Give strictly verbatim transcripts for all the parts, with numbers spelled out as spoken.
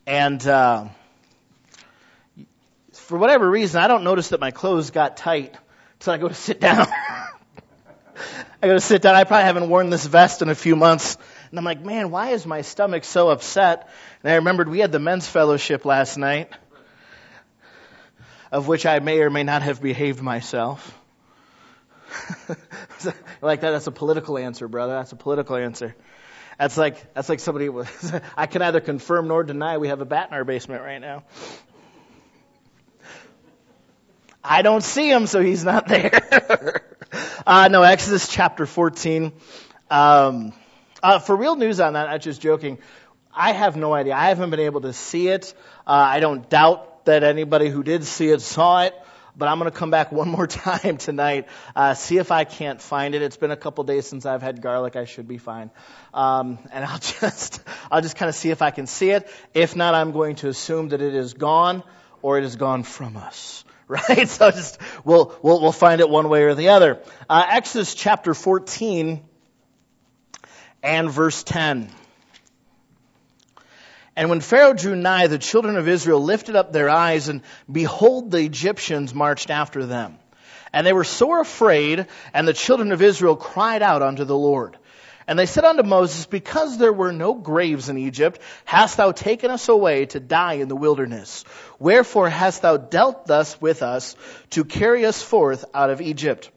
And uh, for whatever reason, I don't notice that my clothes got tight until I go to sit down. I go to sit down. I probably haven't worn this vest in a few months. And I'm like, man, why is my stomach so upset? And I remembered we had the men's fellowship last night, of which I may or may not have behaved myself. Like that, that's a political answer, brother. That's a political answer. That's like that's like somebody was. I can neither confirm nor deny we have a bat in our basement right now. I don't see him, so he's not there. uh, no, Exodus chapter fourteen. Um, uh, for real news on that, I'm just joking. I have no idea. I haven't been able to see it. Uh, I don't doubt that anybody who did see it saw it. But I'm going to come back one more time tonight, uh, see if I can't find it. It's been a couple days since I've had garlic. I should be fine. Um, and I'll just, I'll just kind of see if I can see it. If not, I'm going to assume that it is gone or it is gone from us. Right? So just, we'll, we'll, we'll find it one way or the other. Uh, Exodus chapter fourteen and verse ten. And when Pharaoh drew nigh, the children of Israel lifted up their eyes, and behold, the Egyptians marched after them. And they were sore afraid, and the children of Israel cried out unto the Lord. And they said unto Moses, because there were no graves in Egypt, hast thou taken us away to die in the wilderness? Wherefore hast thou dealt thus with us, to carry us forth out of Egypt?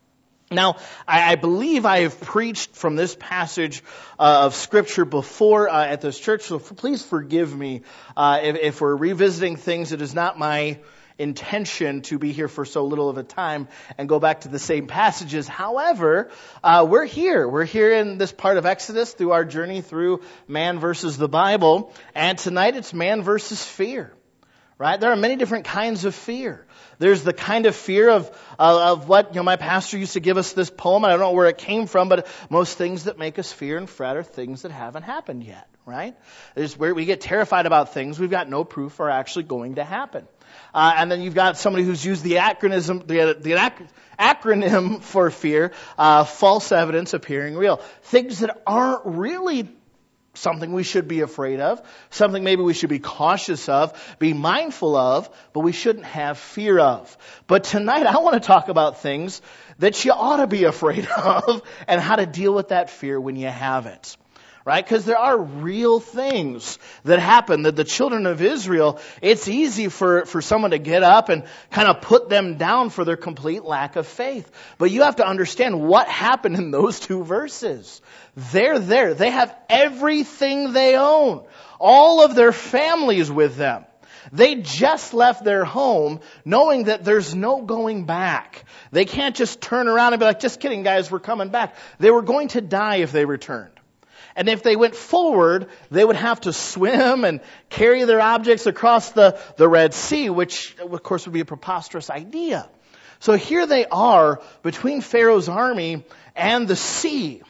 Now, I, I believe I have preached from this passage uh, of Scripture before uh, at this church, so f- please forgive me uh, if, if we're revisiting things. It is not my intention to be here for so little of a time and go back to the same passages. However, uh, we're here. We're here in this part of Exodus through our journey through man versus the Bible, and tonight it's man versus fear. Right? There are many different kinds of fear. There's the kind of fear of uh, of what, you know, my pastor used to give us this poem. I don't know where it came from, but most things that make us fear and fret are things that haven't happened yet, right? There's where we get terrified about things we've got no proof are actually going to happen. Uh, and then you've got somebody who's used the acronym, the, the ac- acronym for fear, uh, false evidence appearing real. Things that aren't really something we should be afraid of, something maybe we should be cautious of, be mindful of, but we shouldn't have fear of. But tonight I want to talk about things that you ought to be afraid of and how to deal with that fear when you have it. Right? Because there are real things that happen that the children of Israel, it's easy for, for someone to get up and kind of put them down for their complete lack of faith. But you have to understand what happened in those two verses. They're there. They have everything they own. All of their families with them. They just left their home knowing that there's no going back. They can't just turn around and be like, just kidding guys, we're coming back. They were going to die if they returned. And if they went forward, they would have to swim and carry their objects across the, the Red Sea, which of course would be a preposterous idea. So here they are between Pharaoh's army and the sea,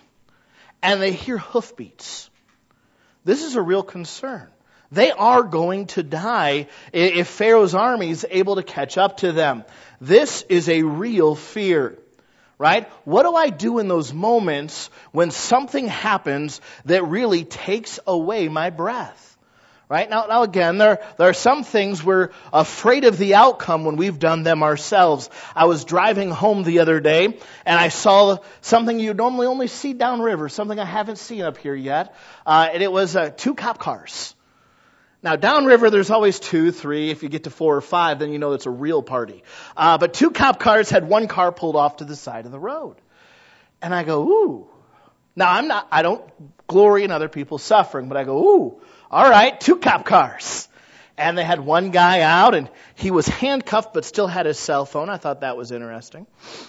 and they hear hoofbeats. This is a real concern. They are going to die if Pharaoh's army is able to catch up to them. This is a real fear. Right? What do I do in those moments when something happens that really takes away my breath? Right? Now, now again, there, there are some things we're afraid of the outcome when we've done them ourselves. I was driving home the other day and I saw something you normally only see downriver, something I haven't seen up here yet. Uh, and it was uh, two cop cars. Now, downriver, there's always two, three. If you get to four or five, then you know it's a real party. Uh, but two cop cars had one car pulled off to the side of the road. And I go, ooh. Now, I'm not, I don't glory in other people's suffering, but I go, ooh, all right, two cop cars. And they had one guy out, and he was handcuffed, but still had his cell phone. I thought that was interesting.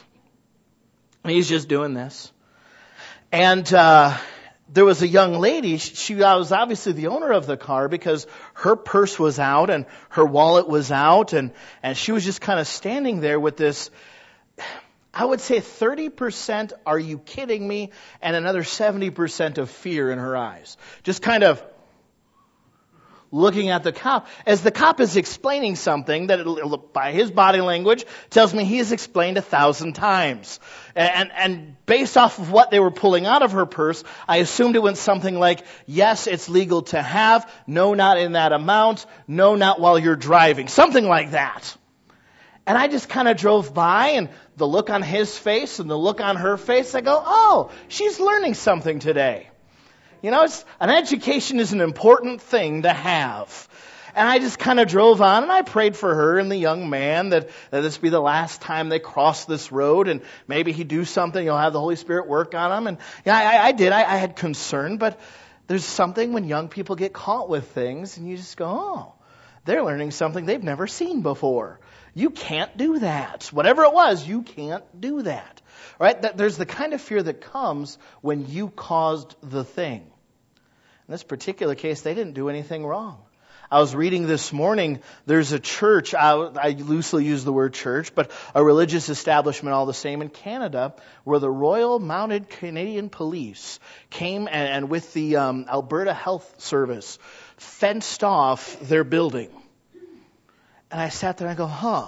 And he's just doing this. And, uh, there was a young lady, she was obviously the owner of the car because her purse was out and her wallet was out, and, and she was just kind of standing there with this, I would say thirty percent are you kidding me, and another seventy percent of fear in her eyes. Just kind of looking at the cop as the cop is explaining something that it, by his body language tells me he has explained a thousand times. And, and based off of what they were pulling out of her purse, I assumed it went something like, yes, it's legal to have. No, not in that amount. No, not while you're driving. Something like that. And I just kind of drove by, and the look on his face and the look on her face, I go, oh, she's learning something today. You know, it's, an education is an important thing to have. And I just kind of drove on, and I prayed for her and the young man that, that this be the last time they cross this road, and maybe he'd do something, he'll have the Holy Spirit work on him. And yeah, I, I did. I, I had concern, but there's something when young people get caught with things, and you just go, oh, they're learning something they've never seen before. You can't do that. Whatever it was, you can't do that. Right? That there's the kind of fear that comes when you caused the thing. In this particular case, they didn't do anything wrong. I was reading this morning, there's a church, I, I loosely use the word church, but a religious establishment all the same in Canada, where the Royal Mounted Canadian Police came and, and with the um, Alberta Health Service fenced off their building. And I sat there and I go, huh.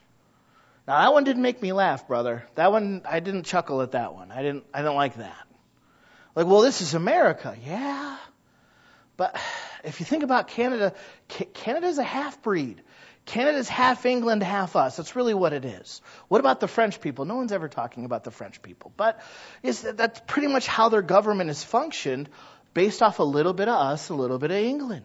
Now that one didn't make me laugh, brother. That one, I didn't chuckle at that one. I didn't, I didn't like that. Like, well, this is America. Yeah. But if you think about Canada, Canada's a half-breed. Canada's half England, half us. That's really what it is. What about the French people? No one's ever talking about the French people. But is that, that's pretty much how their government has functioned, based off a little bit of us, a little bit of England.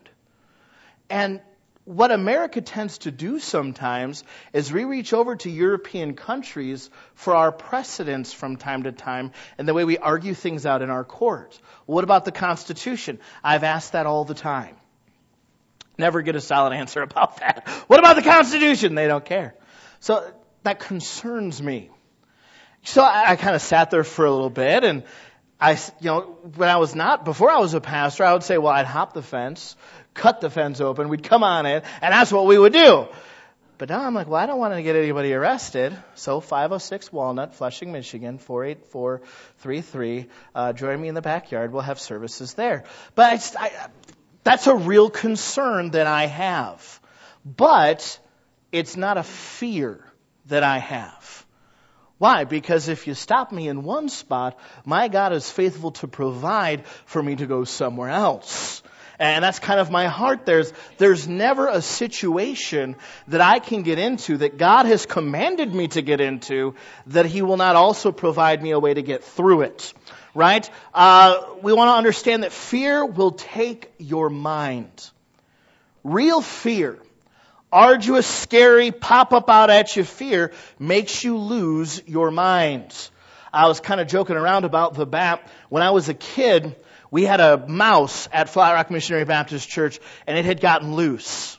And what America tends to do sometimes is we reach over to European countries for our precedents from time to time and the way we argue things out in our court. What about the Constitution? I've asked that all the time. Never get a solid answer about that. What about the Constitution? They don't care. So that concerns me. So I, I kind of sat there for a little bit, and I, you know, when I was not, before I was a pastor, I would say, well, I'd hop the fence, cut the fence open, we'd come on in, and that's what we would do. But now I'm like, well, I don't want to get anybody arrested. So five oh six Walnut, Flushing, Michigan, four eight four three three. Uh, join me in the backyard. We'll have services there. But I just, I, that's a real concern that I have. But it's not a fear that I have. Why? Because if you stop me in one spot, my God is faithful to provide for me to go somewhere else. And that's kind of my heart. There's, there's never a situation that I can get into that God has commanded me to get into that He will not also provide me a way to get through it. Right? Uh, we want to understand that fear will take your mind. Real fear, arduous, scary, pop up out at you fear makes you lose your mind. I was kind of joking around about the B A P. When I was a kid, we had a mouse at Flat Rock Missionary Baptist Church, and it had gotten loose.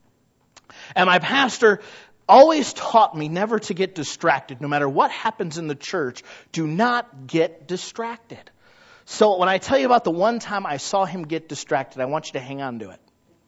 And my pastor always taught me never to get distracted. No matter what happens in the church, do not get distracted. So when I tell you about the one time I saw him get distracted, I want you to hang on to it.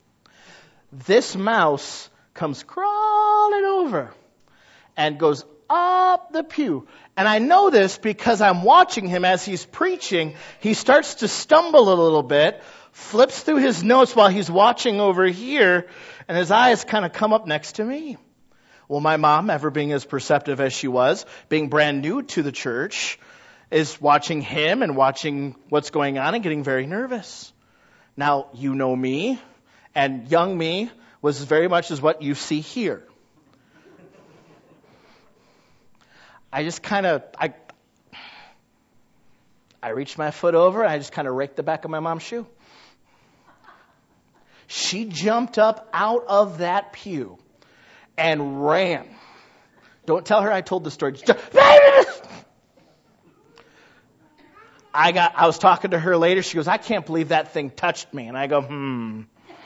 This mouse comes crawling over and goes up the pew. And I know this because I'm watching him as he's preaching. He starts to stumble a little bit, flips through his notes while he's watching over here, and his eyes kind of come up next to me. Well, my mom, ever being as perceptive as she was, being brand new to the church, is watching him and watching what's going on and getting very nervous. Now, you know me, and young me was very much as what you see here. I just kind of, I I reached my foot over and I just kind of raked the back of my mom's shoe. She jumped up out of that pew and ran. Don't tell her I told the story. I got, I was talking to her later. She goes, I can't believe that thing touched me. And I go, hmm.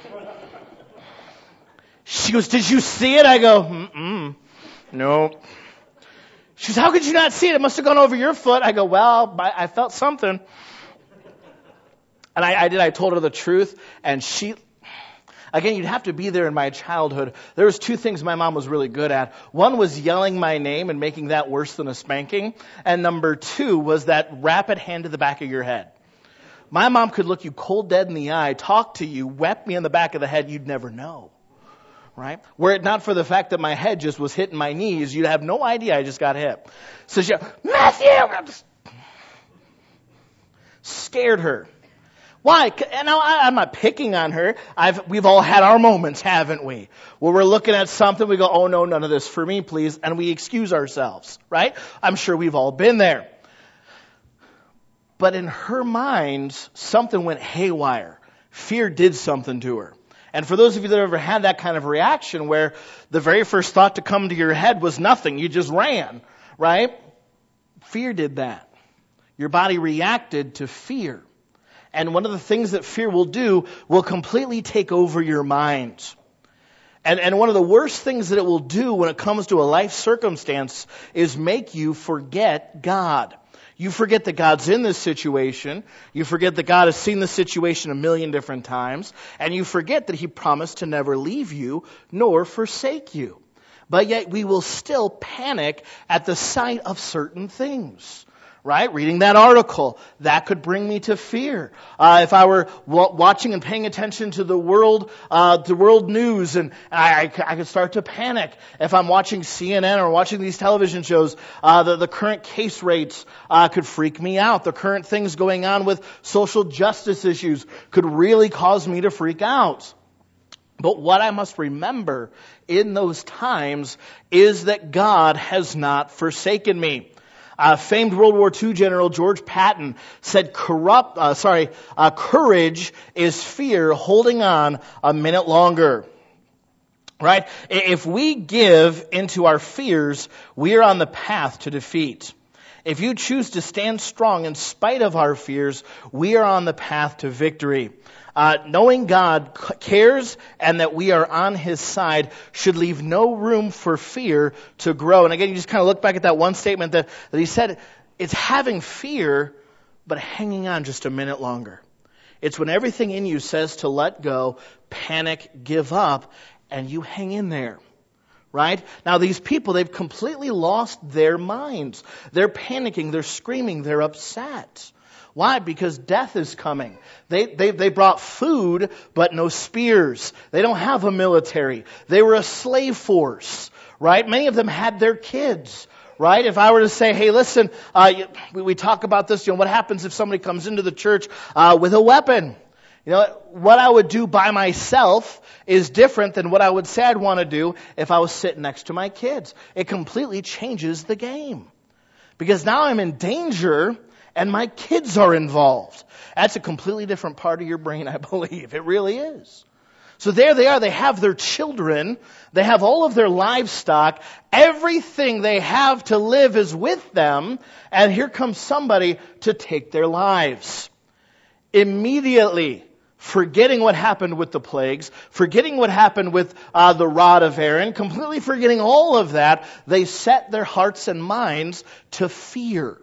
She goes, did you see it? I go, mm-mm. Nope. She goes, how could you not see it? It must have gone over your foot. I go, well, I felt something. And I, I did. I told her the truth. And she, again, you'd have to be there in my childhood. There was two things my mom was really good at. One was yelling my name and making that worse than a spanking. And number two was that rapid hand to the back of your head. my mom could look you cold dead in the eye, talk to you, whack me in the back of the head, you'd never know. Right? Were it not for the fact that my head just was hitting my knees, you'd have no idea I just got hit. So she, Matthew! Scared her. Why? And now I, I'm not picking on her. I've, we've all had our moments, haven't we? Where we're looking at something, we go, oh no, none of this for me, please. And we excuse ourselves, right? I'm sure we've all been there. But in her mind, something went haywire. Fear did something to her. And for those of you that have ever had that kind of reaction where the very first thought to come to your head was nothing, you just ran, right? Fear did that. Your body reacted to fear. And one of the things that fear will do will completely take over your mind. And, and one of the worst things that it will do when it comes to a life circumstance is make you forget God. You forget that God's in this situation. You forget that God has seen the situation a million different times. And you forget that He promised to never leave you nor forsake you. But yet we will still panic at the sight of certain things. Right? Reading that article, that could bring me to fear. Uh, if I were w- watching and paying attention to the world, uh, the world news, and I, I, I could start to panic. If I'm watching C N N or watching these television shows, uh, the, the current case rates uh, could freak me out. The current things going on with social justice issues could really cause me to freak out. But what I must remember in those times is that God has not forsaken me. Uh, famed World War Two General George Patton said, "Corrupt, uh, sorry, uh, courage is fear holding on a minute longer." Right? If we give into our fears, we are on the path to defeat. If you choose to stand strong in spite of our fears, we are on the path to victory. Uh, knowing God cares and that we are on His side should leave no room for fear to grow. And again, you just kind of look back at that one statement that, that He said, it's having fear, but hanging on just a minute longer. It's when everything in you says to let go, panic, give up, and you hang in there. Right? Now these people, they've completely lost their minds. They're panicking, they're screaming, they're upset. Why? Because death is coming. They, they, they brought food, but no spears. They don't have a military. They were a slave force, right? Many of them had their kids, right? If I were to say, hey, listen, uh, we, we talk about this, you know, what happens if somebody comes into the church uh, with a weapon? You know, what I would do by myself is different than what I would say I'd want to do if I was sitting next to my kids. It completely changes the game. Because now I'm in danger and my kids are involved. That's a completely different part of your brain, I believe. It really is. So there they are. They have their children. They have all of their livestock. Everything they have to live is with them. And here comes somebody to take their lives. Immediately, forgetting what happened with the plagues, forgetting what happened with uh, the rod of Aaron, completely forgetting all of that, they set their hearts and minds to fear.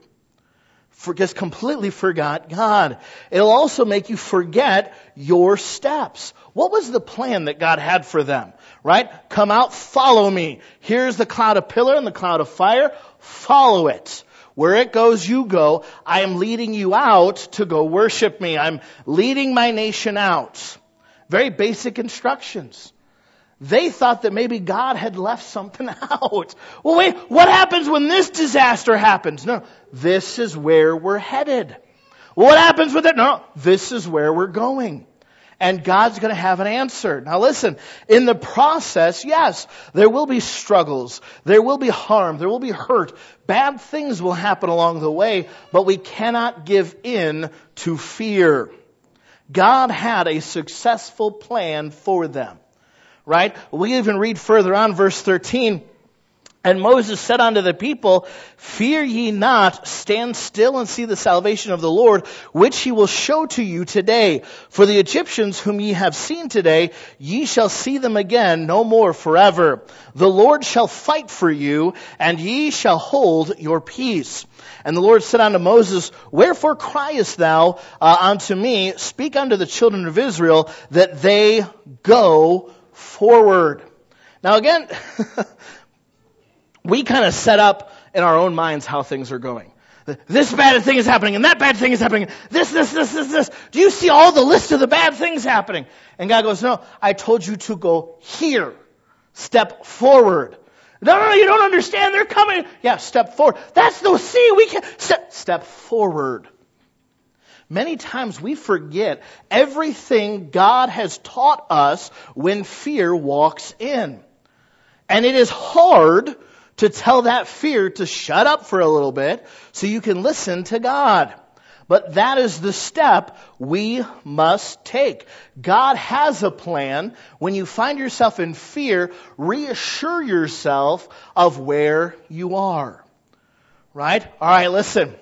For, just completely forgot God. It'll also make you forget your steps. What was the plan that God had for them? Right? Come out, follow me. Here's the cloud of pillar and the cloud of fire. Follow it. Where it goes, you go. I am leading you out to go worship me. I'm leading my nation out. Very basic instructions. They thought that maybe God had left something out. Well, wait, what happens when this disaster happens? No, this is where we're headed. Well, what happens with it? No, this is where we're going. And God's going to have an answer. Now listen, in the process, yes, there will be struggles. There will be harm. There will be hurt. Bad things will happen along the way, but we cannot give in to fear. God had a successful plan for them. Right? We even read further on, verse thirteen. And Moses said unto the people, fear ye not, stand still and see the salvation of the Lord, which He will show to you today. For the Egyptians whom ye have seen today, ye shall see them again no more forever. The Lord shall fight for you, and ye shall hold your peace. And the Lord said unto Moses, wherefore criest thou uh, unto me? Speak unto the children of Israel that they go forward. Now again, we kind of set up in our own minds how things are going. This bad thing is happening, and that bad thing is happening. This, this, this, this, this. Do you see all the list of the bad things happening? And God goes, no, I told you to go here. Step forward. No, no, no, you don't understand. They're coming. Yeah, step forward. That's the see. We can step, step forward. Many times we forget everything God has taught us when fear walks in. And it is hard to tell that fear to shut up for a little bit so you can listen to God. But that is the step we must take. God has a plan. When you find yourself in fear, reassure yourself of where you are. Right? All right, listen.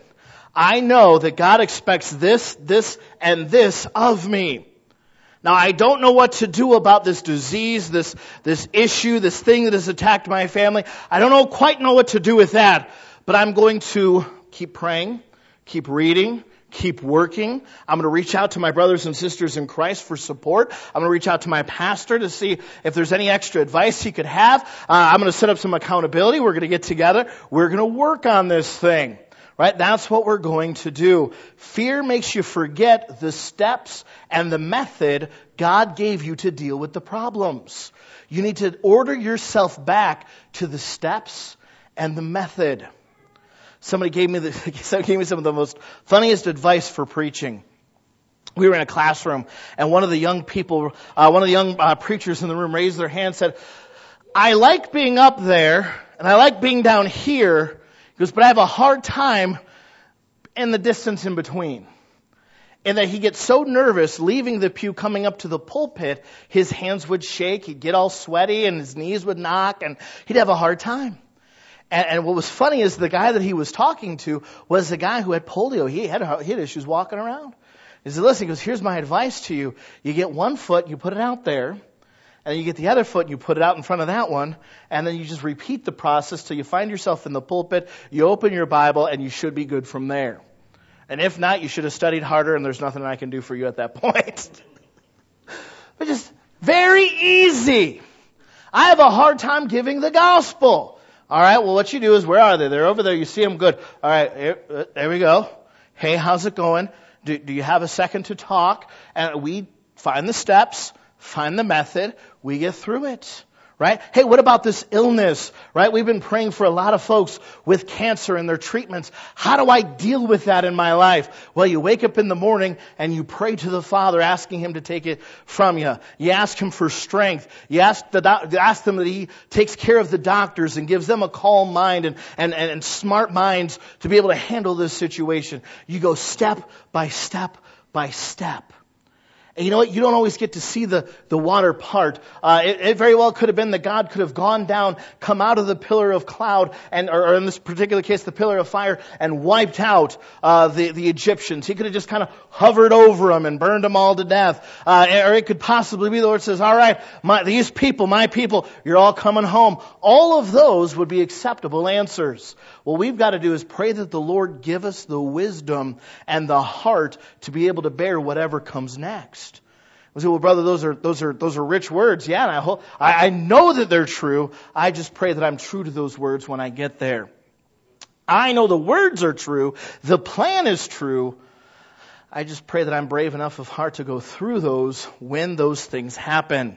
I know that God expects this, this, and this of me. Now, I don't know what to do about this disease, this, this issue, this thing that has attacked my family. I don't know, quite know what to do with that. But I'm going to keep praying, keep reading, keep working. I'm going to reach out to my brothers and sisters in Christ for support. I'm going to reach out to my pastor to see if there's any extra advice he could have. Uh, I'm going to set up some accountability. We're going to get together. We're going to work on this thing. Right? That's what we're going to do. Fear makes you forget the steps and the method God gave you to deal with the problems. You need to order yourself back to the steps and the method. Somebody gave me the, somebody gave me some of the most funniest advice for preaching. We were in a classroom, and one of the young people, uh, one of the young uh, preachers in the room raised their hand and said, I like being up there, and I like being down here. He goes, but I have a hard time in the distance in between. And that he gets so nervous leaving the pew coming up to the pulpit, his hands would shake, he'd get all sweaty, and his knees would knock, and he'd have a hard time. And, and what was funny is the guy that he was talking to was the guy who had polio. He had, he had issues walking around. He said, listen, he goes, here's my advice to you. You get one foot, you put it out there. And then you get the other foot and you put it out in front of that one. And then you just repeat the process till you find yourself in the pulpit. You open your Bible and you should be good from there. And if not, you should have studied harder and there's nothing I can do for you at that point. But just very easy. I have a hard time giving the gospel. All right, well, what you do is, where are they? They're over there. You see them, good. All right, here, there we go. Hey, how's it going? Do, do you have a second to talk? And we find the steps. Find the method, we get through it, right? Hey, what about this illness, right? We've been praying for a lot of folks with cancer and their treatments. How do I deal with that in my life? Well, you wake up in the morning and you pray to the Father, asking Him to take it from you. You ask Him for strength. You ask, the doc- ask Him that He takes care of the doctors and gives them a calm mind and, and, and, and smart minds to be able to handle this situation. You go step by step by step. And you know what? You don't always get to see the, the water part. Uh, it, it very well could have been that God could have gone down, come out of the pillar of cloud, and or, or in this particular case, the pillar of fire, and wiped out uh, the, the Egyptians. He could have just kind of hovered over them and burned them all to death. Uh, or it could possibly be the Lord says, all right, my, these people, my people, you're all coming home. All of those would be acceptable answers. What we've got to do is pray that the Lord give us the wisdom and the heart to be able to bear whatever comes next. I say, well, brother, those are those are those are rich words. Yeah, and I hope I, I know that they're true. I just pray that I'm true to those words when I get there. I know the words are true. The plan is true. I just pray that I'm brave enough of heart to go through those when those things happen.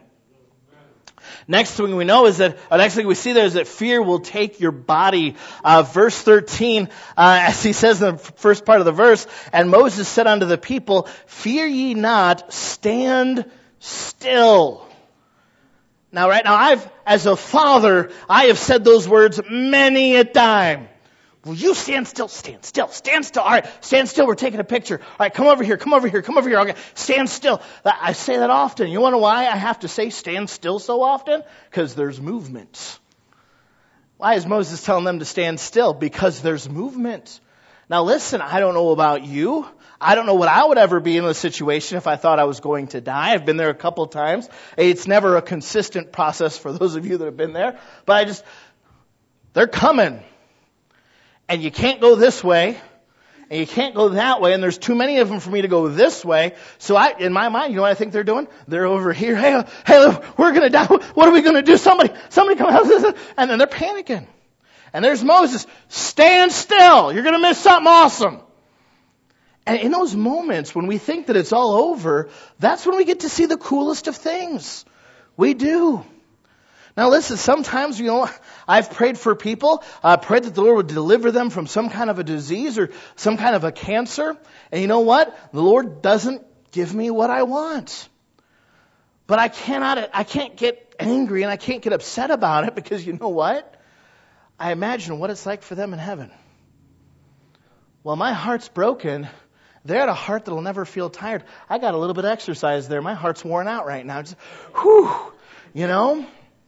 Next thing we know is that, uh, next thing we see there is that fear will take your body. Uh, verse thirteen, uh, as he says in the first part of the verse, and Moses said unto the people, fear ye not, stand still. Now, right now, I've, as a father, I have said those words many a time. Will you stand still? Stand still. Stand still. All right, stand still. We're taking a picture. All right, come over here. Come over here. Come over here. Okay, stand still. I say that often. You want to know why I have to say stand still so often? Because there's movement. Why is Moses telling them to stand still? Because there's movement. Now listen, I don't know about you. I don't know what I would ever be in a situation if I thought I was going to die. I've been there a couple times. It's never a consistent process for those of you that have been there. But I just, they're coming. And you can't go this way, and you can't go that way, and there's too many of them for me to go this way. So I, in my mind, you know what I think they're doing? They're over here. Hey, hey, we're going to die. What are we going to do? Somebody, somebody come out. And then they're panicking. And there's Moses, stand still. You're going to miss something awesome. And in those moments when we think that it's all over, that's when we get to see the coolest of things. We do. Now listen, sometimes, you know, I've prayed for people, I uh, prayed that the Lord would deliver them from some kind of a disease or some kind of a cancer. And you know what? The Lord doesn't give me what I want. But I cannot, I can't get angry and I can't get upset about it because you know what? I imagine what it's like for them in heaven. Well, my heart's broken. They're at a heart that'll never feel tired. I got a little bit of exercise there. My heart's worn out right now. Just, whew, you know?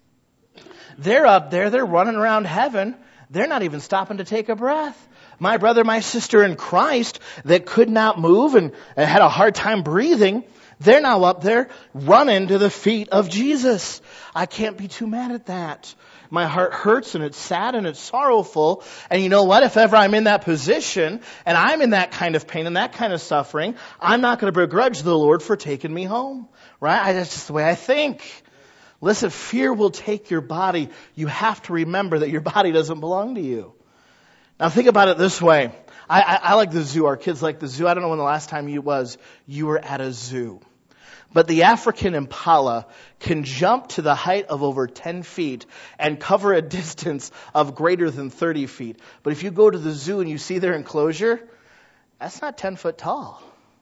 They're up there. They're running around heaven. They're not even stopping to take a breath. My brother, my sister in Christ that could not move and had a hard time breathing, they're now up there running to the feet of Jesus. I can't be too mad at that. My heart hurts and it's sad and it's sorrowful. And you know what? If ever I'm in that position and I'm in that kind of pain and that kind of suffering, I'm not going to begrudge the Lord for taking me home. Right? That's just the way I think. Listen, fear will take your body. You have to remember that your body doesn't belong to you. Now think about it this way. I, I, I like the zoo. Our kids like the zoo. I don't know when the last time you was, you were at a zoo. But the African impala can jump to the height of over ten feet and cover a distance of greater than thirty feet. But if you go to the zoo and you see their enclosure, that's not ten foot tall.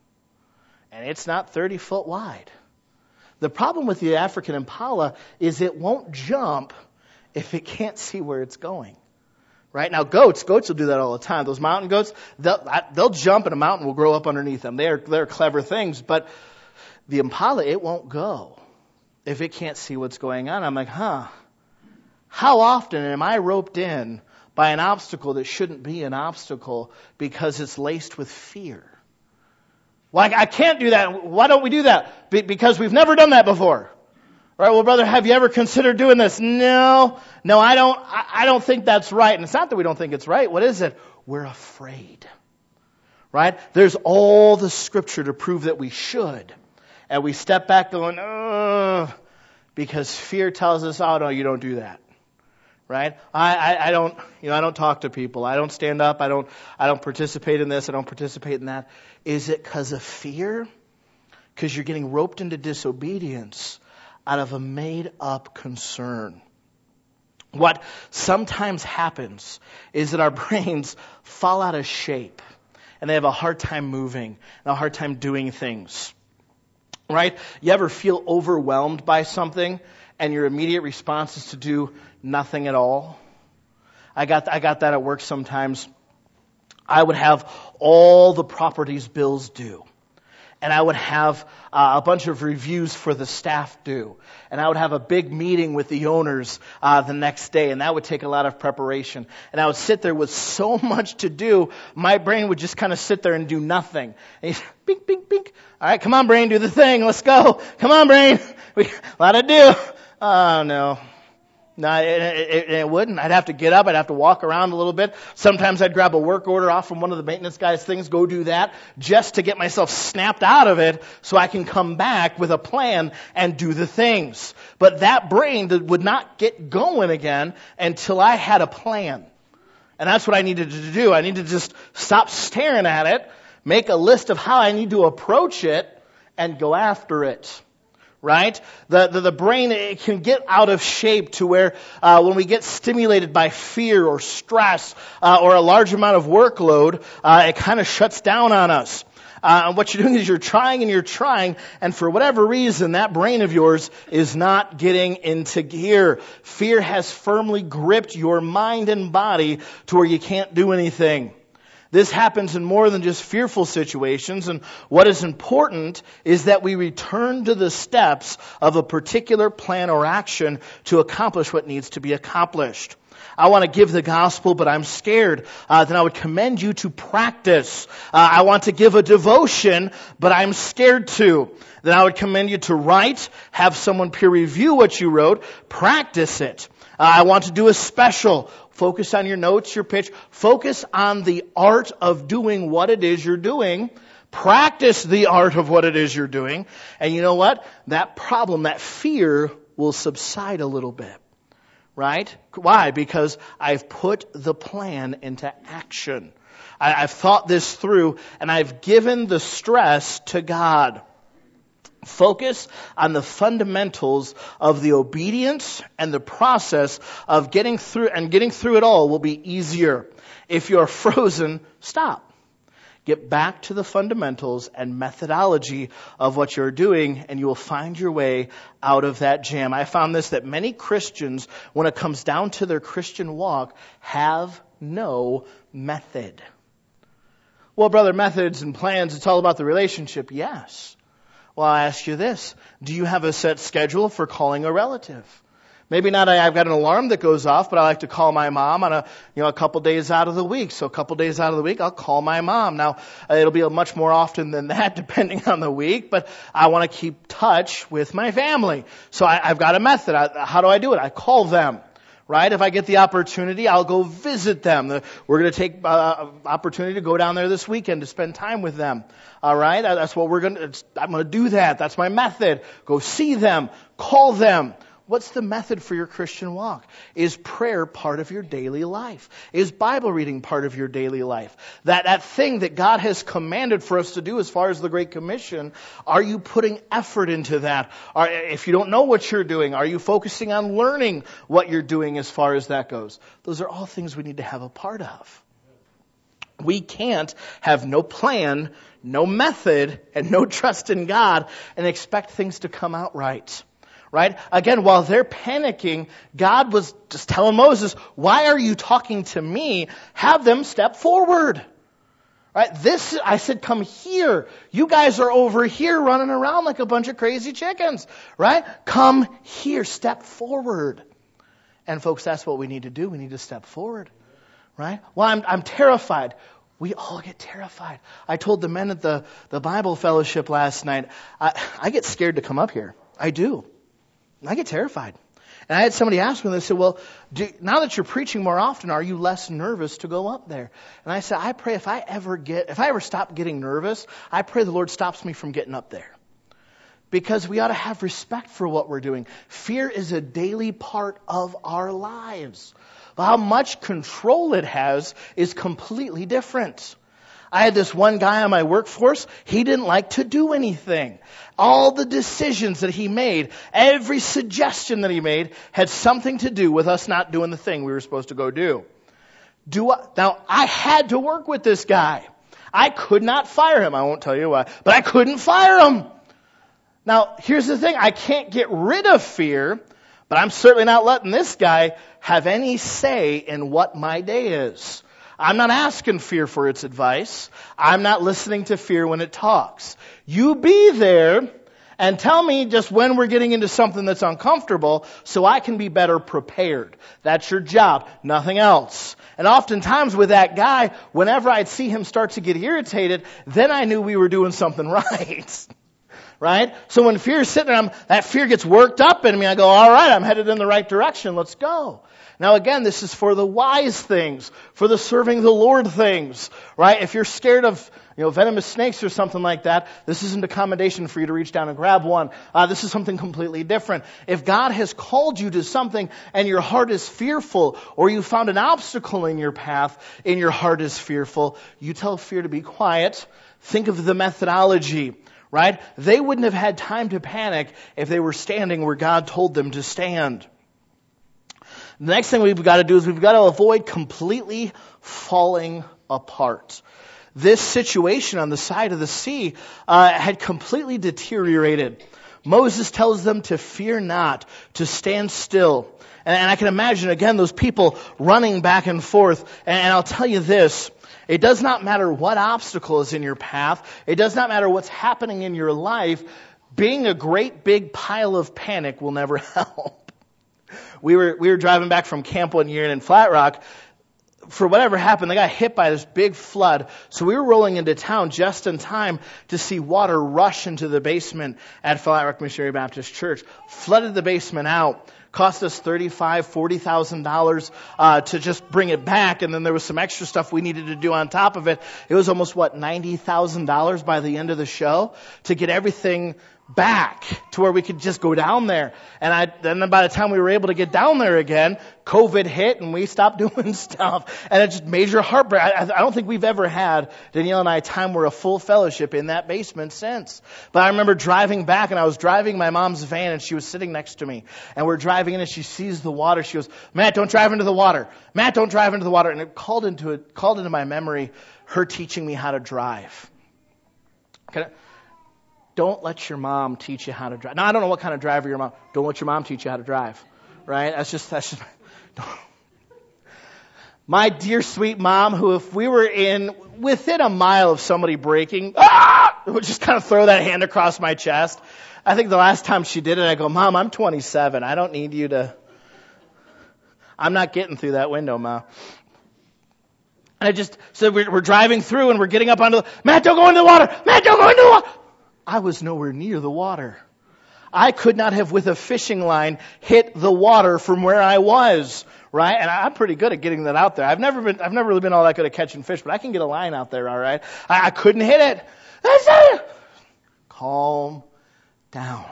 And it's not thirty foot wide. The problem with the African impala is it won't jump if it can't see where it's going. Right? Now goats, goats will do that all the time. Those mountain goats, they'll, they'll jump and a mountain will grow up underneath them. They're, they're clever things, but the impala, it won't go if it can't see what's going on. I'm like, huh, how often am I roped in by an obstacle that shouldn't be an obstacle because it's laced with fear? Well, I, I can't do that. Why don't we do that? Be, because we've never done that before. Right? Well, brother, have you ever considered doing this? No, no, I don't, I, I don't think that's right. And it's not that we don't think it's right. What is it? We're afraid. Right? There's all the scripture to prove that we should. And we step back going, ugh, because fear tells us, oh no, you don't do that. Right? I, I, I don't, you know, I don't talk to people. I don't stand up. I don't, I don't participate in this. I don't participate in that. Is it because of fear? Because you're getting roped into disobedience out of a made-up concern. What sometimes happens is that our brains fall out of shape and they have a hard time moving and a hard time doing things. Right? You ever feel overwhelmed by something and your immediate response is to do nothing at all? I got I got that at work sometimes. I would have all the properties bills due. And I would have uh, a bunch of reviews for the staff due. And I would have a big meeting with the owners uh, the next day. And that would take a lot of preparation. And I would sit there with so much to do, my brain would just kind of sit there and do nothing. And you, bink, bink, bink. All right, come on, brain, do the thing. Let's go. Come on, brain. We got a lot to do. Oh, no. No, it, it, it wouldn't. I'd have to get up. I'd have to walk around a little bit. Sometimes I'd grab a work order off from one of the maintenance guys' things, go do that, just to get myself snapped out of it so I can come back with a plan and do the things. But that brain would not get going again until I had a plan. And that's what I needed to do. I needed to just stop staring at it, make a list of how I need to approach it, and go after it. Right? The, the, the brain, it can get out of shape to where uh, when we get stimulated by fear or stress uh, or a large amount of workload, uh, it kind of shuts down on us. Uh, and what you're doing is you're trying and you're trying, and for whatever reason, that brain of yours is not getting into gear. Fear has firmly gripped your mind and body to where you can't do anything. This happens in more than just fearful situations, and what is important is that we return to the steps of a particular plan or action to accomplish what needs to be accomplished. I want to give the gospel, but I'm scared. Uh, then I would commend you to practice. Uh, I want to give a devotion, but I'm scared to. Then I would commend you to write, have someone peer review what you wrote, practice it. Uh, I want to do a special. Focus on your notes, your pitch. Focus on the art of doing what it is you're doing. Practice the art of what it is you're doing. And you know what? That problem, that fear will subside a little bit. Right? Why? Because I've put the plan into action. I, I've thought this through, and I've given the stress to God. Focus on the fundamentals of the obedience, and the process of getting through, and getting through it all will be easier. If you're frozen, stop. Get back to the fundamentals and methodology of what you're doing, and you will find your way out of that jam. I found this, that many Christians, when it comes down to their Christian walk, have no method. Well, brother, methods and plans, it's all about the relationship. Yes. Well, I ask you this. Do you have a set schedule for calling a relative? Maybe not I've got an alarm that goes off, but I like to call my mom on a, you know, a couple days out of the week. So a couple days out of the week, I'll call my mom. Now, it'll be much more often than that, depending on the week, but I want to keep touch with my family. So I, I've got a method. I, how do I do it? I call them. Right? If I get the opportunity, I'll go visit them. We're going to take uh, opportunity to go down there this weekend to spend time with them. All right? That's what we're going to, I'm going to do that. That's my method. Go see them. Call them. What's the method for your Christian walk? Is prayer part of your daily life? Is Bible reading part of your daily life? That, that thing that God has commanded for us to do as far as the Great Commission, are you putting effort into that? Or if you don't know what you're doing, are you focusing on learning what you're doing as far as that goes? Those are all things we need to have a part of. We can't have no plan, no method, and no trust in God and expect things to come out right. Right? Again, while they're panicking, God was just telling Moses, why are you talking to me? Have them step forward. Right? This, I said, come here. You guys are over here running around like a bunch of crazy chickens. Right? Come here. Step forward. And folks, that's what we need to do. We need to step forward. Right? Well, I'm, I'm terrified. We all get terrified. I told the men at the, the Bible fellowship last night, I, I get scared to come up here. I do. I get terrified. And I had somebody ask me, they said, well, do, now that you're preaching more often, are you less nervous to go up there? And I said, I pray if I ever get, if I ever stop getting nervous, I pray the Lord stops me from getting up there. Because we ought to have respect for what we're doing. Fear is a daily part of our lives. How much control it has is completely different. I had this one guy on my workforce, he didn't like to do anything. All the decisions that he made, every suggestion that he made had something to do with us not doing the thing we were supposed to go do. Do I, now, I had to work with this guy. I could not fire him. I won't tell you why, but I couldn't fire him. Now, here's the thing. I can't get rid of fear, but I'm certainly not letting this guy have any say in what my day is. I'm not asking fear for its advice. I'm not listening to fear when it talks. You be there and tell me just when we're getting into something that's uncomfortable so I can be better prepared. That's your job, nothing else. And oftentimes with that guy, whenever I'd see him start to get irritated, then I knew we were doing something right. Right? So when fear is sitting there, I'm, that fear gets worked up in me. I go, all right, I'm headed in the right direction. Let's go. Now again, this is for the wise things, for the serving the Lord things, right? If you're scared of, you know, venomous snakes or something like that, this isn't a commendation for you to reach down and grab one. Uh, this is something completely different. If God has called you to something and your heart is fearful, or you found an obstacle in your path and your heart is fearful, you tell fear to be quiet. Think of the methodology, right? They wouldn't have had time to panic if they were standing where God told them to stand. The next thing we've got to do is we've got to avoid completely falling apart. This situation on the side of the sea uh, had completely deteriorated. Moses tells them to fear not, to stand still. And, and I can imagine, again, those people running back and forth. And, and I'll tell you this, it does not matter what obstacle is in your path. It does not matter what's happening in your life. Being a great big pile of panic will never help. We were we were driving back from camp one year in Flat Rock. For whatever happened, they got hit by this big flood. So we were rolling into town just in time to see water rush into the basement at Flat Rock Missionary Baptist Church. Flooded the basement out. Cost us thirty-five thousand dollars, forty thousand dollars uh, to just bring it back. And then there was some extra stuff we needed to do on top of it. It was almost, what, ninety thousand dollars by the end of the show to get everything back to where we could just go down there. And I, then by the time we were able to get down there again, COVID hit and we stopped doing stuff. And it just major heartbreak. I, I don't think we've ever had, Danielle and I, a time where a full fellowship in that basement since. But I remember driving back, and I was driving my mom's van, and she was sitting next to me. And we're driving in, and she sees the water. She goes, Matt, don't drive into the water. Matt, don't drive into the water. And it called into it, called into my memory her teaching me how to drive. Okay. Don't let your mom teach you how to drive. Now, I don't know what kind of driver your mom. Don't let your mom teach you how to drive, right? That's just that's just. Don't. My dear sweet mom, who if we were in within a mile of somebody braking, ah, would just kind of throw that hand across my chest. I think the last time she did it, I go, Mom, I'm twenty-seven. I don't need you to. I'm not getting through that window, Ma. And I just so we're, we're driving through and we're getting up onto the. Matt, don't go into the water. Matt, don't go into the water. I was nowhere near the water. I could not have, with a fishing line, hit the water from where I was, right? And I'm pretty good at getting that out there. I've never been, I've never really been all that good at catching fish, but I can get a line out there, all right? I, I couldn't hit it. That's it. Calm down.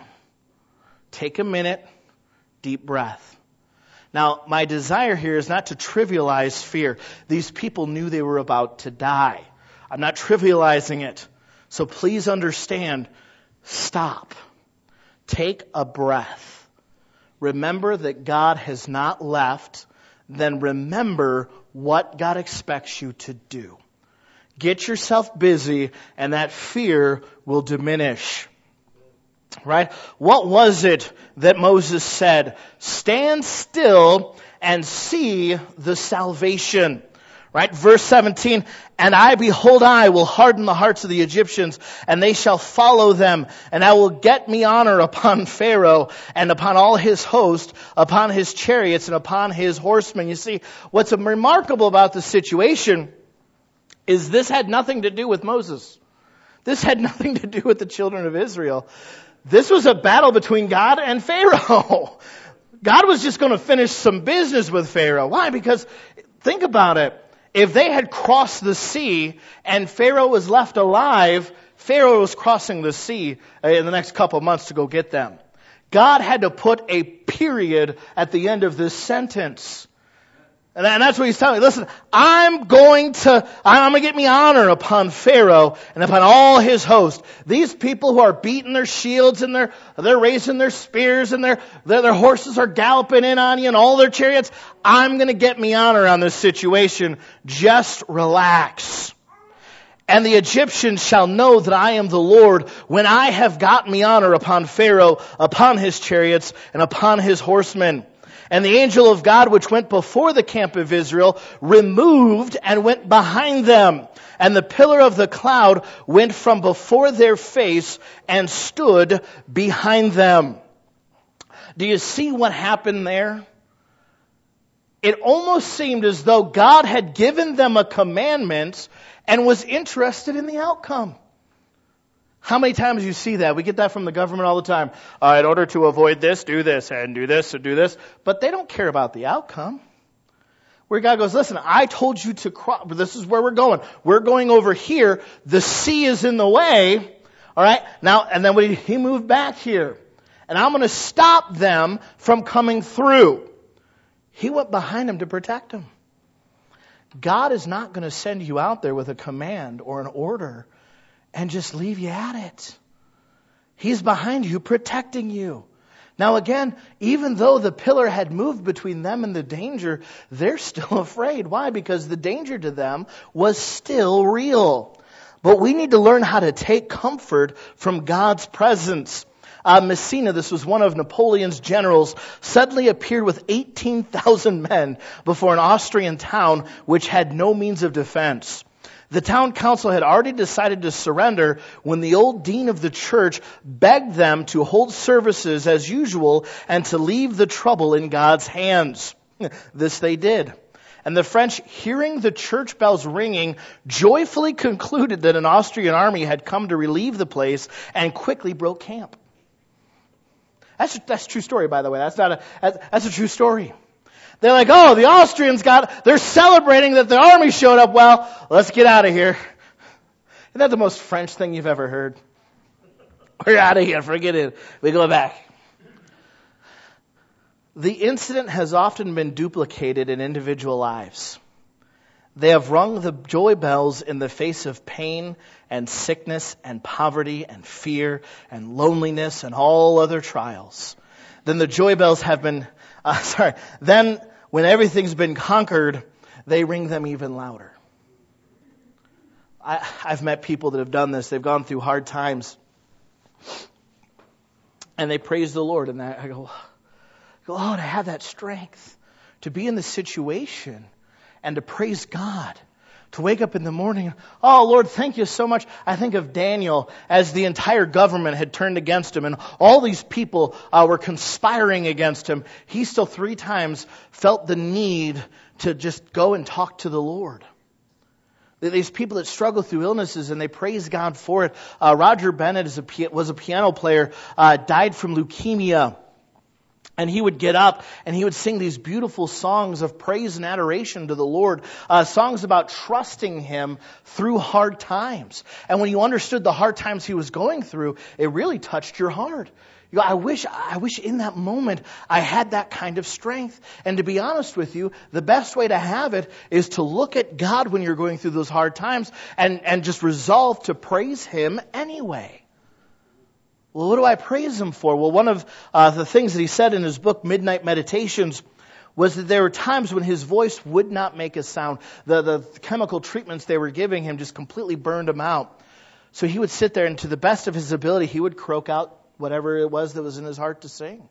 Take a minute, deep breath. Now, my desire here is not to trivialize fear. These people knew they were about to die. I'm not trivializing it. So please understand, stop. Take a breath. Remember that God has not left. Then remember what God expects you to do. Get yourself busy and that fear will diminish. Right? What was it that Moses said? Stand still and see the salvation. Right? Verse seventeen, and I, behold, I will harden the hearts of the Egyptians, and they shall follow them, and I will get me honor upon Pharaoh, and upon all his host, upon his chariots, and upon his horsemen. You see, what's remarkable about the situation is this had nothing to do with Moses. This had nothing to do with the children of Israel. This was a battle between God and Pharaoh. God was just going to finish some business with Pharaoh. Why? Because, think about it. If they had crossed the sea and Pharaoh was left alive, Pharaoh was crossing the sea in the next couple of months to go get them. God had to put a period at the end of this sentence. And that's what he's telling me. Listen, I'm going to, I'm going to get me honor upon Pharaoh and upon all his host. These people who are beating their shields and they're, they're raising their spears and their, their, their horses are galloping in on you and all their chariots. I'm going to get me honor on this situation. Just relax. And the Egyptians shall know that I am the Lord when I have gotten me honor upon Pharaoh, upon his chariots, and upon his horsemen. And the angel of God, which went before the camp of Israel, removed and went behind them. And the pillar of the cloud went from before their face and stood behind them. Do you see what happened there? It almost seemed as though God had given them a commandment and was interested in the outcome. How many times do you see that? We get that from the government all the time. Uh, in order to avoid this, do this, and do this, and do this. But they don't care about the outcome. Where God goes, listen, I told you to cross. This is where we're going. We're going over here. The sea is in the way. All right? Now, and then we, he moved back here. And I'm going to stop them from coming through. He went behind them to protect them. God is not going to send you out there with a command or an order and just leave you at it. He's behind you, protecting you. Now again, even though the pillar had moved between them and the danger, they're still afraid. Why? Because the danger to them was still real. But we need to learn how to take comfort from God's presence. Uh, Messina, this was one of Napoleon's generals, suddenly appeared with eighteen thousand men before an Austrian town which had no means of defense. The town council had already decided to surrender when the old dean of the church begged them to hold services as usual and to leave the trouble in God's hands. This they did. And the French, hearing the church bells ringing, joyfully concluded that an Austrian army had come to relieve the place and quickly broke camp. That's, that's a true story, by the way. That's not a, that's, that's a true story. They're like, oh, the Austrians got, they're celebrating that the army showed up. Well, let's get out of here. Isn't that the most French thing you've ever heard? We're out of here. Forget it. We go back. The incident has often been duplicated in individual lives. They have rung the joy bells in the face of pain and sickness and poverty and fear and loneliness and all other trials. Then the joy bells have been, uh, sorry, then when everything's been conquered, they ring them even louder. I, I've met people that have done this. They've gone through hard times. And they praise the Lord. And I go, oh, to have that strength to be in the situation and to praise God, to wake up in the morning, oh Lord, thank you so much. I think of Daniel as the entire government had turned against him and all these people uh, were conspiring against him. He still three times felt the need to just go and talk to the Lord. These people that struggle through illnesses and they praise God for it. Uh, Roger Bennett is a, was a piano player, uh, died from leukemia. And he would get up and he would sing these beautiful songs of praise and adoration to the Lord. Uh, songs about trusting Him through hard times. And when you understood the hard times he was going through, it really touched your heart. You know, I wish, I wish in that moment I had that kind of strength. And to be honest with you, the best way to have it is to look at God when you're going through those hard times and, and just resolve to praise Him anyway. Well, what do I praise Him for? Well, one of uh, the things that he said in his book, Midnight Meditations, was that there were times when his voice would not make a sound. The, the chemical treatments they were giving him just completely burned him out. So he would sit there and to the best of his ability, he would croak out whatever it was that was in his heart to sing.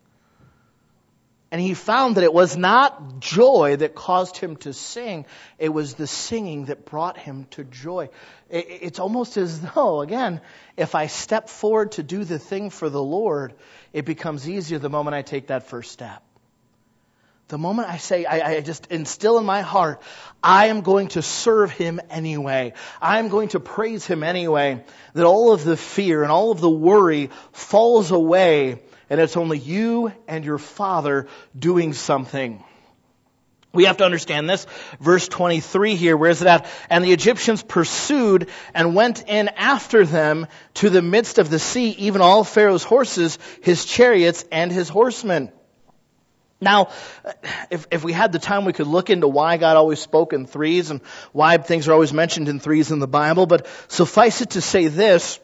And he found that it was not joy that caused him to sing. It was the singing that brought him to joy. It's almost as though, again, if I step forward to do the thing for the Lord, it becomes easier the moment I take that first step. The moment I say, I, I just instill in my heart, I am going to serve Him anyway. I am going to praise Him anyway. That all of the fear and all of the worry falls away. And it's only you and your Father doing something. We have to understand this. Verse twenty-three here, where is it at? And the Egyptians pursued and went in after them to the midst of the sea, even all Pharaoh's horses, his chariots, and his horsemen. Now, if, if we had the time, we could look into why God always spoke in threes and why things are always mentioned in threes in the Bible. But suffice it to say this,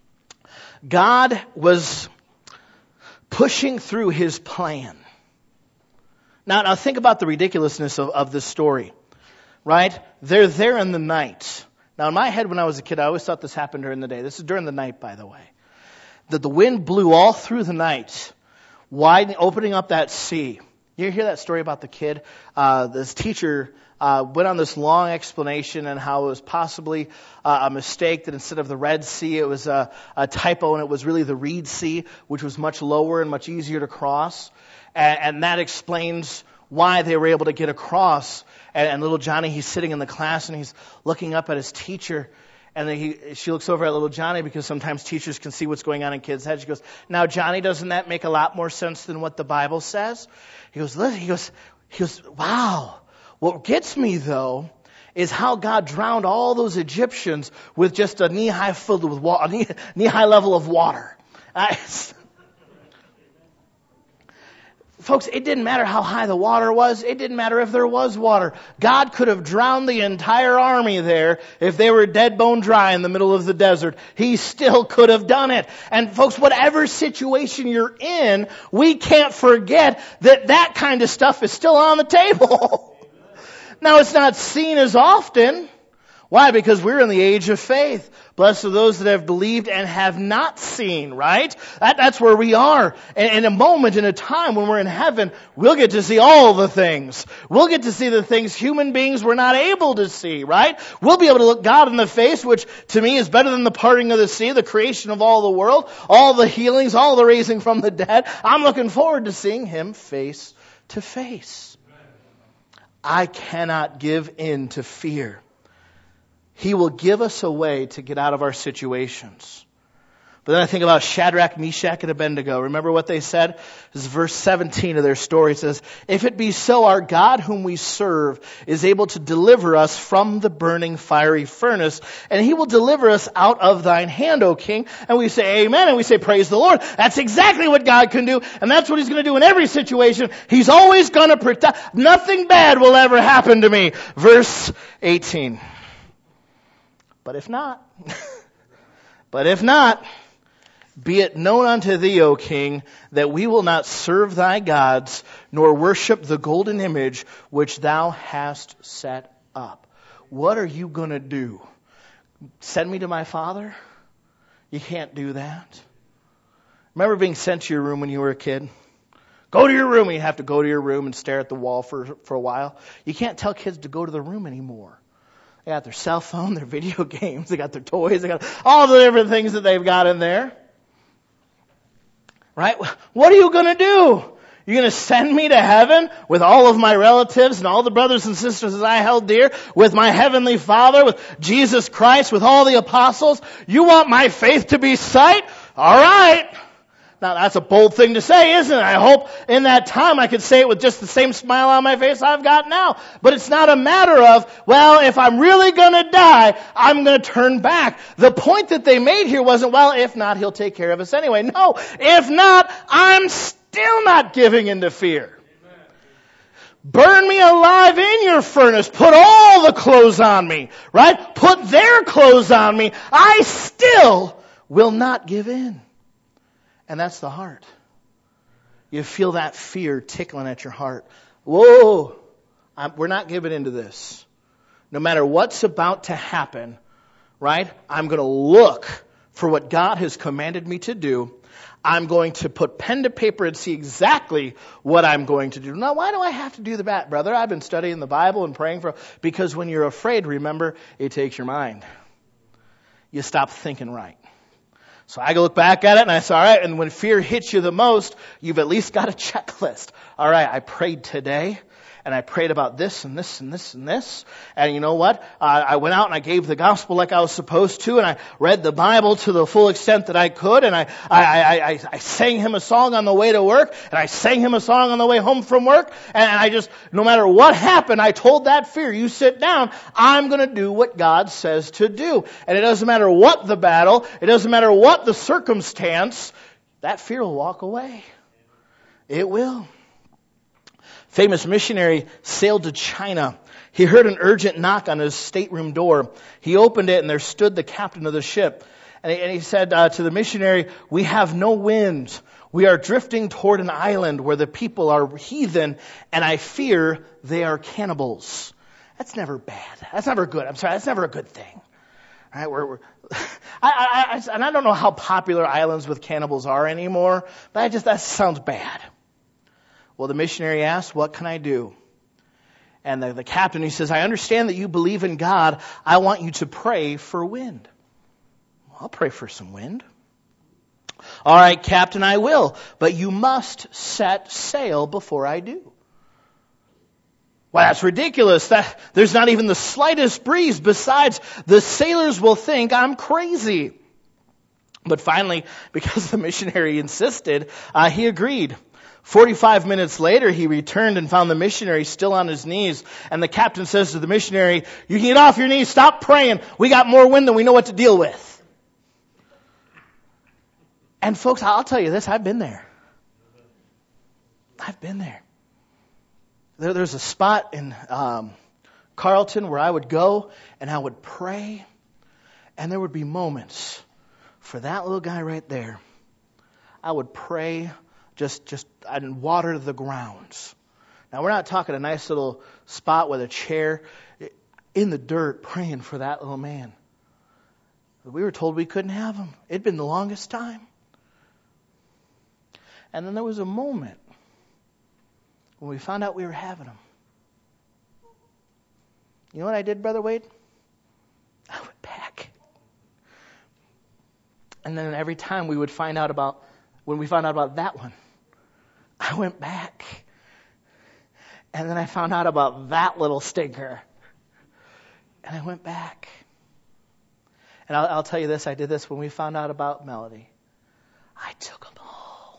God was pushing through His plan. Now, now think about the ridiculousness of, of this story, right? They're there in the night. Now, in my head when I was a kid, I always thought this happened during the day. This is during the night, by the way. That the wind blew all through the night, wide, opening up that sea. You hear that story about the kid? Uh, this teacher uh, went on this long explanation on how it was possibly uh, a mistake, that instead of the Red Sea, it was a, a typo, and it was really the Reed Sea, which was much lower and much easier to cross. And, and that explains why they were able to get across. And, and little Johnny, he's sitting in the class, and he's looking up at his teacher. And then he, she looks over at little Johnny, because sometimes teachers can see what's going on in kids' heads. She goes, "Now, Johnny, doesn't that make a lot more sense than what the Bible says?" He goes, "Listen," he goes, he goes, "Wow. What gets me, though, is how God drowned all those Egyptians with just a knee-high filled with water, knee, knee-high level of water." I, Folks, it didn't matter how high the water was. It didn't matter if there was water. God could have drowned the entire army there if they were dead bone dry in the middle of the desert. He still could have done it. And folks, whatever situation you're in, we can't forget that that kind of stuff is still on the table. Now, it's not seen as often. Why? Because we're in the age of faith. Blessed are those that have believed and have not seen, right? That, that's where we are. And in a moment, in a time when we're in heaven, we'll get to see all the things. We'll get to see the things human beings were not able to see, right? We'll be able to look God in the face, which to me is better than the parting of the sea, the creation of all the world, all the healings, all the raising from the dead. I'm looking forward to seeing Him face to face. I cannot give in to fear. He will give us a way to get out of our situations. But then I think about Shadrach, Meshach, and Abednego. Remember what they said? This is verse seventeen of their story. It says, if it be so, our God whom we serve is able to deliver us from the burning fiery furnace, and he will deliver us out of thine hand, O king. And we say amen, and we say praise the Lord. That's exactly what God can do, and that's what he's going to do in every situation. He's always going to protect. Nothing bad will ever happen to me. Verse eighteen. But if not, but if not, be it known unto thee, O king, that we will not serve thy gods, nor worship the golden image which thou hast set up. What are you going to do? Send me to my father? You can't do that. Remember being sent to your room when you were a kid? Go to your room. And you have to go to your room and stare at the wall for, for a while. You can't tell kids to go to the room anymore. They got their cell phone, their video games, they got their toys, they got all the different things that they've got in there. Right? What are you going to do? You're going to send me to heaven with all of my relatives and all the brothers and sisters that I held dear, with my heavenly Father, with Jesus Christ, with all the apostles? You want my faith to be sight? All right. Now that's a bold thing to say, isn't it? I hope in that time I could say it with just the same smile on my face I've got now. But it's not a matter of, well, if I'm really going to die, I'm going to turn back. The point that they made here wasn't, well, if not, he'll take care of us anyway. No, if not, I'm still not giving into fear. Burn me alive in your furnace. Put all the clothes on me, right? Put their clothes on me. I still will not give in. And that's the heart. You feel that fear tickling at your heart. Whoa, I'm, we're not giving into this. No matter what's about to happen, right? I'm going to look for what God has commanded me to do. I'm going to put pen to paper and see exactly what I'm going to do. Now, why do I have to do that, brother? I've been studying the Bible and praying for, because when you're afraid, remember, it takes your mind. You stop thinking right. So I look back at it and I say, all right, and when fear hits you the most, you've at least got a checklist. All right, I prayed today, and I prayed about this and this and this and this. And you know what? Uh, I went out and I gave the gospel like I was supposed to, and I read the Bible to the full extent that I could, and I, I, I, I, I sang him a song on the way to work, and I sang him a song on the way home from work, and I just, no matter what happened, I told that fear, you sit down, I'm going to do what God says to do. And it doesn't matter what the battle, it doesn't matter what the circumstance, that fear will walk away. It will. Famous missionary sailed to China. He heard an urgent knock on his stateroom door. He opened it, and there stood the captain of the ship. And he, and he said uh, to the missionary, "We have no wind. We are drifting toward an island where the people are heathen, and I fear they are cannibals." That's never bad. That's never good. I'm sorry, that's never a good thing. All right, we're, we're I, I, I, and I don't know how popular islands with cannibals are anymore, but I just that sounds bad. Well, the missionary asked, "What can I do?" And the, the captain, he says, "I understand that you believe in God. I want you to pray for wind." Well, I'll pray for some wind. "All right, Captain, I will. But you must set sail before I do." Well, that's ridiculous. That, there's not even the slightest breeze. Besides, the sailors will think I'm crazy. But finally, because the missionary insisted, uh, he agreed. Forty-five minutes later, he returned and found the missionary still on his knees. And the captain says to the missionary, "You can get off your knees, stop praying. We got more wind than we know what to deal with." And folks, I'll tell you this, I've been there. I've been there. there there's a spot in um, Carlton where I would go and I would pray. And there would be moments for that little guy right there. I would pray Just, just, and water the grounds. Now, we're not talking a nice little spot with a chair in the dirt praying for that little man. We were told we couldn't have him. It'd been the longest time. And then there was a moment when we found out we were having him. You know what I did, Brother Wade? I went back. And then every time we would find out about, when we found out about that one, I went back. And then I found out about that little stinker. And I went back. And I'll, I'll tell you this, I did this when we found out about Melody. I took them all.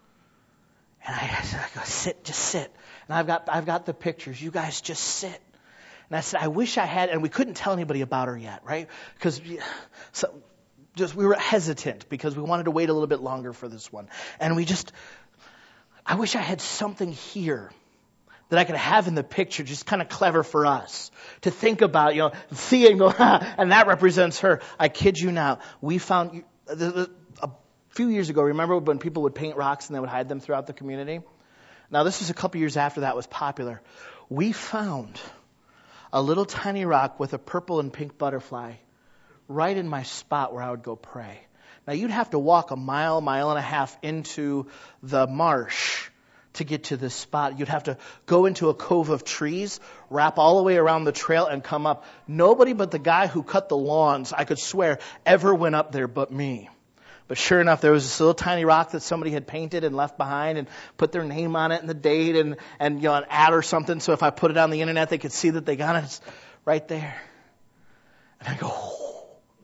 And I, I go, sit, just sit. And I've got, I've got the pictures. You guys just sit. And I said, I wish I had, and we couldn't tell anybody about her yet, right? Because so, just we were hesitant because we wanted to wait a little bit longer for this one. And we just, I wish I had something here that I could have in the picture, just kind of clever for us to think about, you know, see it and go, ha, and that represents her. I kid you not. We found, a few years ago, remember when people would paint rocks and they would hide them throughout the community? Now, this was a couple years after that was popular. We found a little tiny rock with a purple and pink butterfly right in my spot where I would go pray. Now, you'd have to walk a mile, mile and a half into the marsh to get to this spot. You'd have to go into a cove of trees, wrap all the way around the trail and come up. Nobody but the guy who cut the lawns, I could swear, ever went up there but me. But sure enough, there was this little tiny rock that somebody had painted and left behind and put their name on it and the date and, and you know, an ad or something. So if I put it on the internet, they could see that they got it. It's right there. And I go, oh.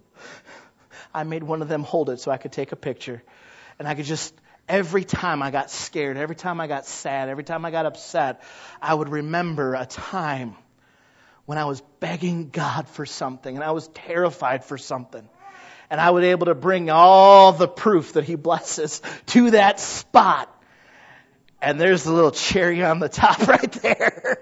I made one of them hold it so I could take a picture. And I could just, every time I got scared, every time I got sad, every time I got upset, I would remember a time when I was begging God for something and I was terrified for something. And I was able to bring all the proof that He blesses to that spot. And there's the little cherry on the top right there.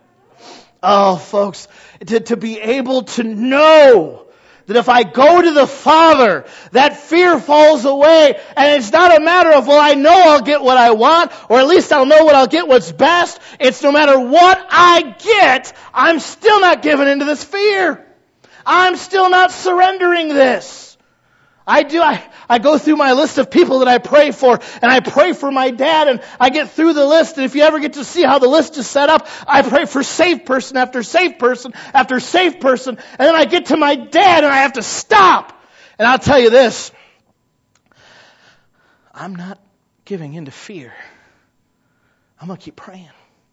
Oh, folks, to, to be able to know that if I go to the Father, that fear falls away. And it's not a matter of, well, I know I'll get what I want, or at least I'll know what I'll get what's best. It's no matter what I get, I'm still not giving into this fear. I'm still not surrendering this. I do, I, I go through my list of people that I pray for, and I pray for my dad, and I get through the list, and if you ever get to see how the list is set up, I pray for saved person after saved person after saved person, and then I get to my dad, and I have to stop. And I'll tell you this, I'm not giving in to fear. I'm going to keep praying.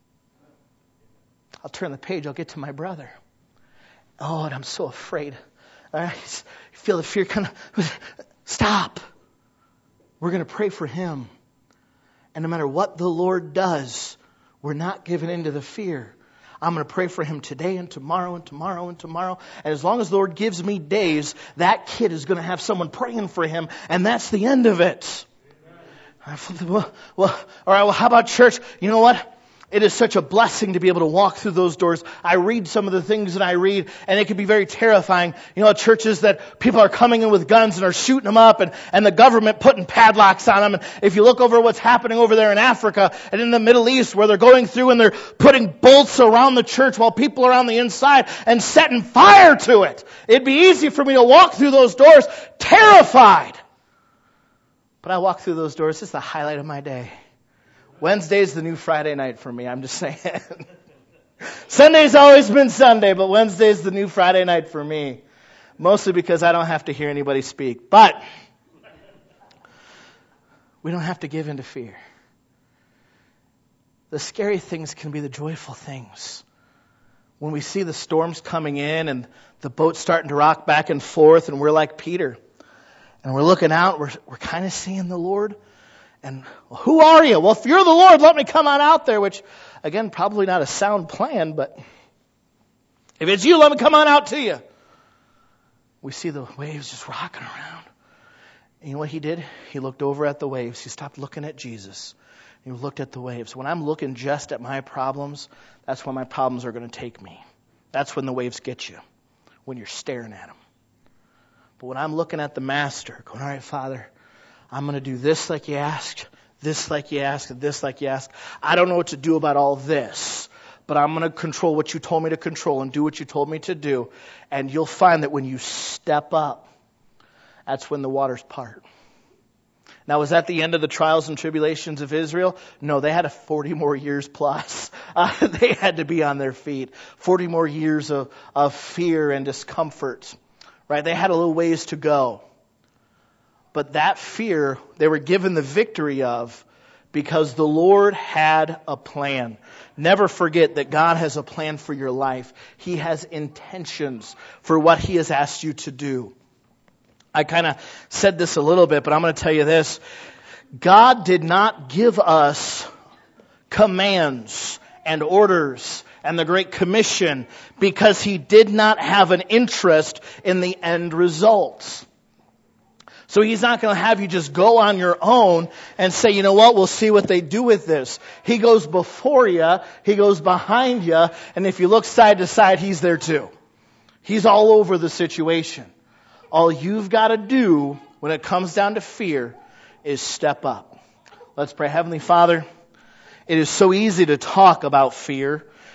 I'll turn the page, I'll get to my brother. Oh, and I'm so afraid. I feel the fear kind of, stop. We're going to pray for him. And no matter what the Lord does, we're not giving in to the fear. I'm going to pray for him today and tomorrow and tomorrow and tomorrow. And as long as the Lord gives me days, that kid is going to have someone praying for him. And that's the end of it. Well, well, all right, well, how about church? You know what? It is such a blessing to be able to walk through those doors. I read some of the things that I read, and it can be very terrifying. You know, churches that people are coming in with guns and are shooting them up, and, and the government putting padlocks on them. And if you look over what's happening over there in Africa and in the Middle East, where they're going through and they're putting bolts around the church while people are on the inside and setting fire to it. It'd be easy for me to walk through those doors terrified. But I walk through those doors. It's the highlight of my day. Wednesday's the new Friday night for me, I'm just saying. Sunday's always been Sunday, but Wednesday's the new Friday night for me. Mostly because I don't have to hear anybody speak. But we don't have to give in to fear. The scary things can be the joyful things. When we see the storms coming in and the boat's starting to rock back and forth and we're like Peter. And we're looking out, we're, we're kind of seeing the Lord. And well, who are you? Well, if you're the Lord, let me come on out there, which, again, probably not a sound plan, but if it's you, let me come on out to you. We see the waves just rocking around. And you know what he did? He looked over at the waves. He stopped looking at Jesus. He looked at the waves. When I'm looking just at my problems, that's when my problems are going to take me. That's when the waves get you, when you're staring at them. But when I'm looking at the Master, going, all right, Father, I'm going to do this like you asked, this like you asked, and this like you asked. I don't know what to do about all this, but I'm going to control what you told me to control and do what you told me to do. And you'll find that when you step up, that's when the waters part. Now, was that the end of the trials and tribulations of Israel? No, they had a forty more years plus. Uh, they had to be on their feet. forty more years of, of fear and discomfort. Right? They had a little ways to go. But that fear, they were given the victory of because the Lord had a plan. Never forget that God has a plan for your life. He has intentions for what He has asked you to do. I kind of said this a little bit, but I'm going to tell you this. God did not give us commands and orders and the Great Commission because He did not have an interest in the end results. So He's not going to have you just go on your own and say, you know what, we'll see what they do with this. He goes before you, He goes behind you, and if you look side to side, He's there too. He's all over the situation. All you've got to do when it comes down to fear is step up. Let's pray. Heavenly Father, it is so easy to talk about fear.